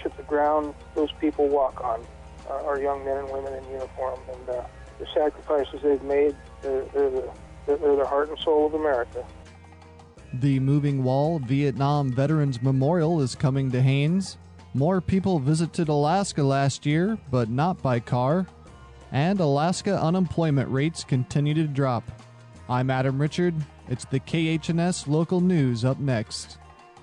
worship the ground those people walk on, our young men and women in uniform, and the sacrifices they've made, they're the heart and soul of America. The Moving Wall Vietnam Veterans Memorial is coming to Haines. More people visited Alaska last year, but not by car. And Alaska unemployment rates continue to drop. I'm Adam Richard. It's the KHNS Local News up next.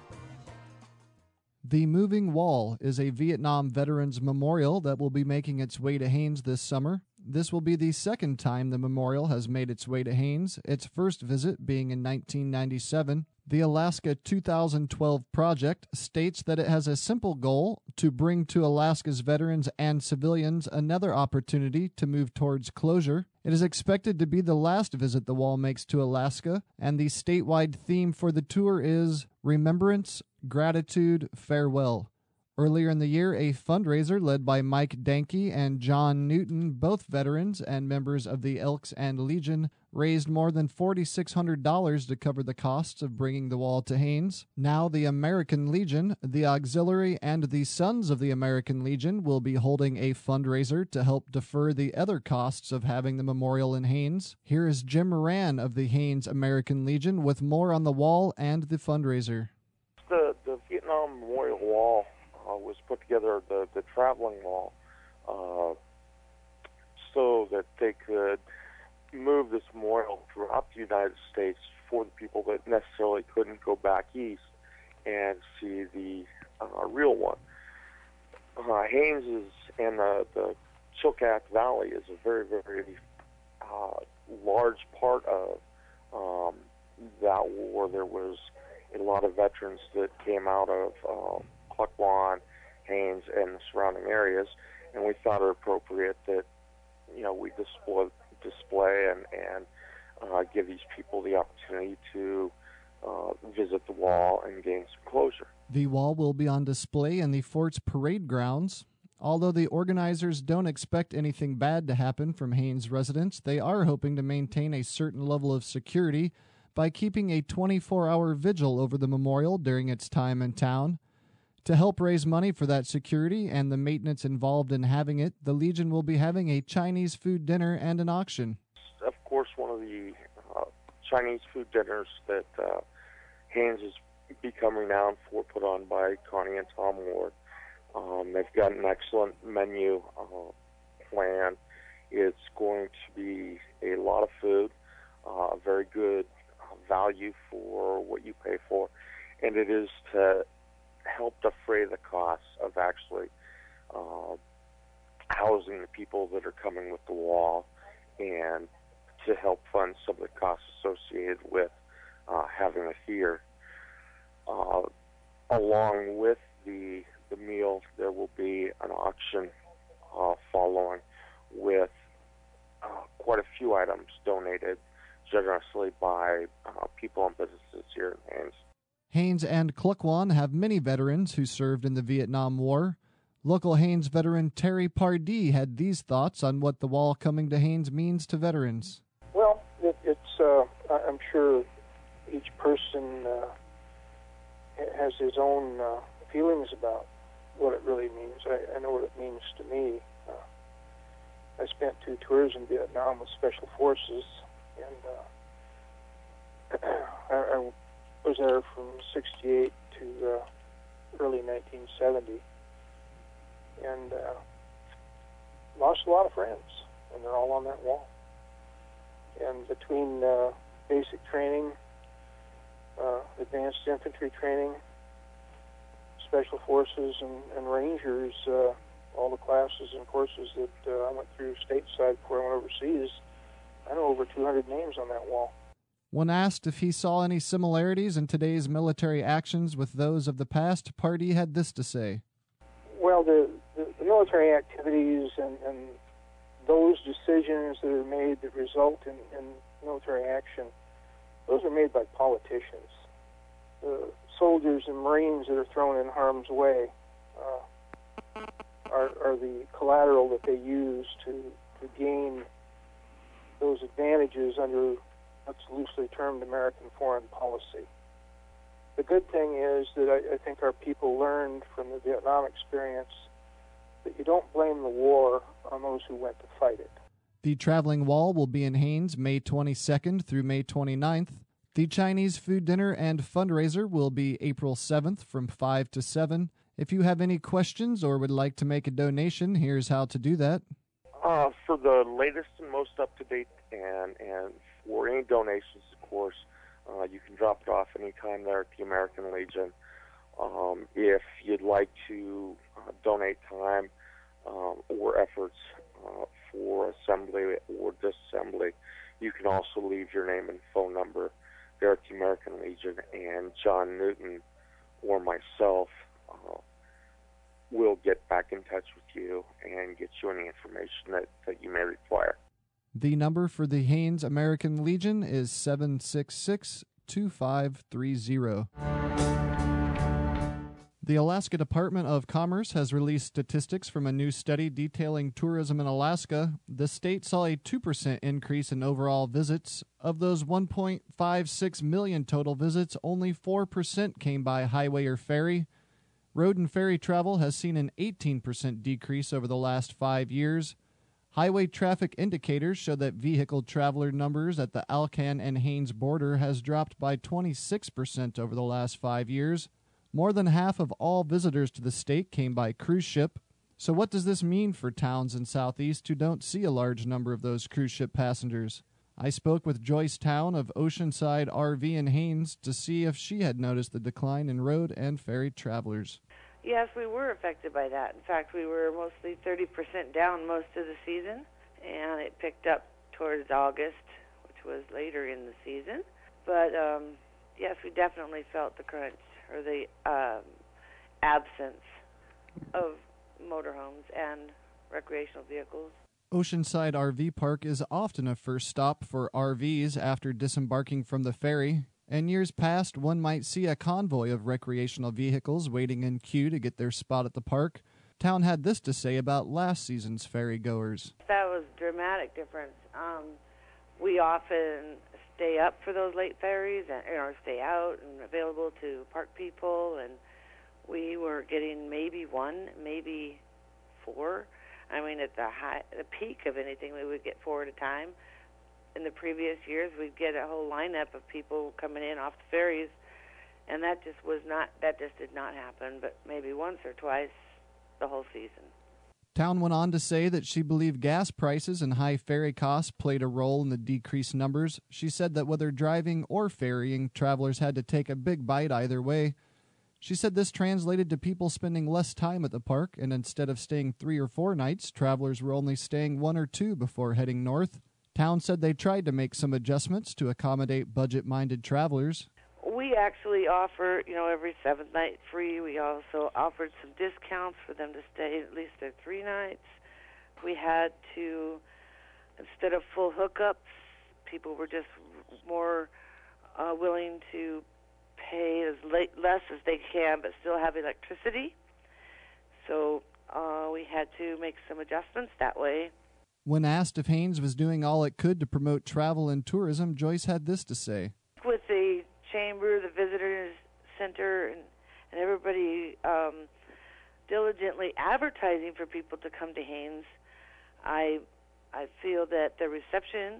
The Moving Wall is a Vietnam Veterans Memorial that will be making its way to Haines this summer. This will be the second time the memorial has made its way to Haines, its first visit being in 1997. The Alaska 2012 project states that it has a simple goal to bring to Alaska's veterans and civilians another opportunity to move towards closure. It is expected to be the last visit the wall makes to Alaska, and the statewide theme for the tour is Remembrance, Gratitude, Farewell. Earlier in the year, a fundraiser led by Mike Danke and John Newton, both veterans and members of the Elks and Legion, raised more than $4,600 to cover the costs of bringing the wall to Haines. Now the American Legion, the Auxiliary, and the Sons of the American Legion will be holding a fundraiser to help defer the other costs of having the memorial in Haines. Here is Jim Moran of the Haines American Legion with more on the wall and the fundraiser. The Vietnam Memorial Wall was put together, the traveling wall, so that they could move this memorial throughout the United States for the people that necessarily couldn't go back east and see the real one. Haines is, and the Chilkat Valley is a very, very large part of that war. There was a lot of veterans that came out of Kluk Wan, Haines, and the surrounding areas, and we thought it appropriate that we display and give these people the opportunity to visit the wall and gain some closure. The wall will be on display in the fort's parade grounds. Although the organizers don't expect anything bad to happen from Haines residents, they are hoping to maintain a certain level of security by keeping a 24-hour vigil over the memorial during its time in town. To help raise money for that security and the maintenance involved in having it, the Legion will be having a Chinese food dinner and an auction. Of course, one of the Chinese food dinners that Haines has become renowned for, put on by Connie and Tom Ward. They've got an excellent menu plan. It's going to be a lot of food, very good value for what you pay for, and it is to help defray the costs of actually housing the people that are coming with the wall, and to help fund some of the costs associated with having it here. Along with the meal, there will be an auction following with quite a few items donated generously by people and businesses here in Haines. Haines and Kluk Wan have many veterans who served in the Vietnam War. Local Haines veteran Terry Pardee had these thoughts on what the wall coming to Haines means to veterans. Well, I'm sure each person has his own feelings about what it really means. I know what it means to me. I spent 2 tours in Vietnam with Special Forces, and I was there from 1968 to early 1970, and lost a lot of friends, and they're all on that wall. And between basic training, advanced infantry training, Special Forces, and Rangers, all the classes and courses that I went through stateside before I went overseas, I know over 200 names on that wall. When asked if he saw any similarities in today's military actions with those of the past, Pardee had this to say. Well, the military activities and those decisions that are made that result in military action, those are made by politicians. The soldiers and Marines that are thrown in harm's way are the collateral that they use to gain those advantages under what's loosely termed American foreign policy. the good thing is that I think our people learned from the Vietnam experience that you don't blame the war on those who went to fight it. The Traveling Wall will be in Haines May 22nd through May 29th. The Chinese food dinner and fundraiser will be April 7th from 5 to 7. If you have any questions or would like to make a donation, here's how to do that. For the latest and most up-to-date and for any donations, of course, you can drop it off anytime there at the American Legion. If you'd like to donate time or efforts for assembly or disassembly, you can also leave your name and phone number there at the American Legion, and John Newton or myself will get back in touch with you and get you any information that you may require. The number for the Haines American Legion is 766-2530. The Alaska Department of Commerce has released statistics from a new study detailing tourism in Alaska. The state saw a 2% increase in overall visits. Of those 1.56 million total visits, only 4% came by highway or ferry. Road and ferry travel has seen an 18% decrease over the last 5 years. Highway traffic indicators show that vehicle traveler numbers at the Alcan and Haines border has dropped by 26% over the last 5 years. More than half of all visitors to the state came by cruise ship. So what does this mean for towns in Southeast who don't see a large number of those cruise ship passengers? I spoke with Joyce Town of Oceanside RV in Haines to see if she had noticed the decline in road and ferry travelers. Yes, we were affected by that. In fact, we were mostly 30% down most of the season, and it picked up towards August, which was later in the season. But yes, we definitely felt the crunch, or the absence of motorhomes and recreational vehicles. Oceanside RV Park is often a first stop for RVs after disembarking from the ferry. In years past, one might see a convoy of recreational vehicles waiting in queue to get their spot at the park. Town had this to say about last season's ferry goers. That was a dramatic difference. We often stay up for those late ferries, or stay out and available to park people, and we were getting maybe one, maybe four. I mean, at the peak of anything, we would get four at a time. In the previous years, we'd get a whole lineup of people coming in off the ferries, and that just did not happen, but maybe once or twice the whole season. Town went on to say that she believed gas prices and high ferry costs played a role in the decreased numbers. She said that whether driving or ferrying, travelers had to take a big bite either way. She said this translated to people spending less time at the park, and instead of staying 3 or 4 nights, travelers were only staying 1 or 2 before heading north. Town said they tried to make some adjustments to accommodate budget-minded travelers. We actually offer, every 7th night free. We also offered some discounts for them to stay at least their 3 nights. We had to, instead of full hookups, people were just more willing to pay less as they can, but still have electricity. So we had to make some adjustments that way. When asked if Haines was doing all it could to promote travel and tourism, Joyce had this to say. With the chamber, the visitors center, and everybody diligently advertising for people to come to Haines, I feel that the reception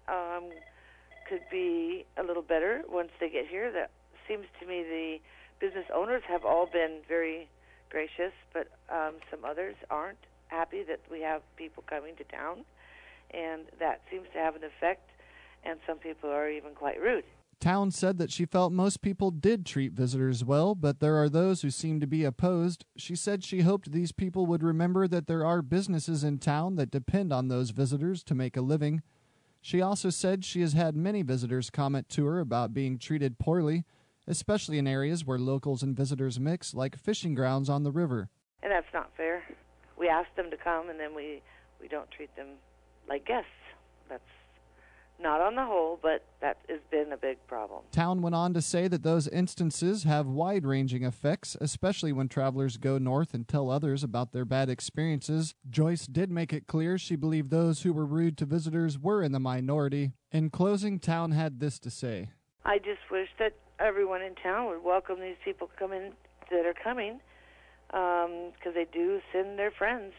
could be a little better once they get here. That seems to me the business owners have all been very gracious, but some others aren't happy that we have people coming to town, and that seems to have an effect, and some people are even quite rude. Town said that she felt most people did treat visitors well, but there are those who seem to be opposed. She said she hoped these people would remember that there are businesses in town that depend on those visitors to make a living. She also said she has had many visitors comment to her about being treated poorly, especially in areas where locals and visitors mix, like fishing grounds on the river. And that's not fair. We ask them to come, and then we don't treat them like guests. That's not on the whole, but that has been a big problem. Town went on to say that those instances have wide-ranging effects, especially when travelers go north and tell others about their bad experiences. Joyce did make it clear she believed those who were rude to visitors were in the minority. In closing, Town had this to say. I just wish that everyone in town would welcome these people that are coming, because they do send their friends.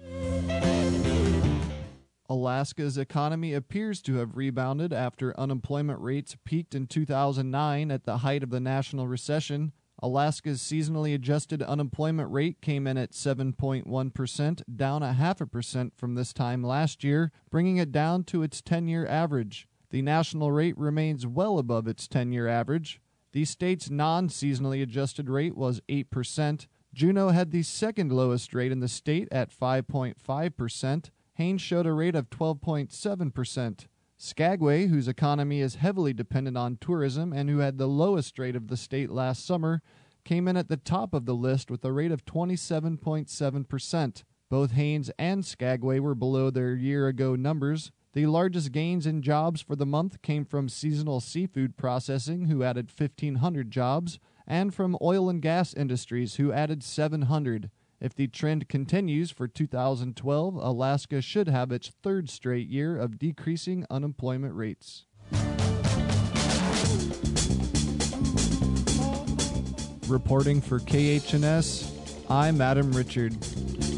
Alaska's economy appears to have rebounded after unemployment rates peaked in 2009 at the height of the national recession. Alaska's seasonally adjusted unemployment rate came in at 7.1%, down 0.5% from this time last year, bringing it down to its 10-year average. The national rate remains well above its 10-year average. The state's non-seasonally adjusted rate was 8%. Juneau had the second lowest rate in the state at 5.5%. Haines showed a rate of 12.7%. Skagway, whose economy is heavily dependent on tourism and who had the lowest rate of the state last summer, came in at the top of the list with a rate of 27.7%. Both Haines and Skagway were below their year-ago numbers. The largest gains in jobs for the month came from seasonal seafood processing, who added 1,500 jobs, and from oil and gas industries, who added 700. If the trend continues for 2012, Alaska should have its third straight year of decreasing unemployment rates. Reporting for KHNS, I'm Adam Richard.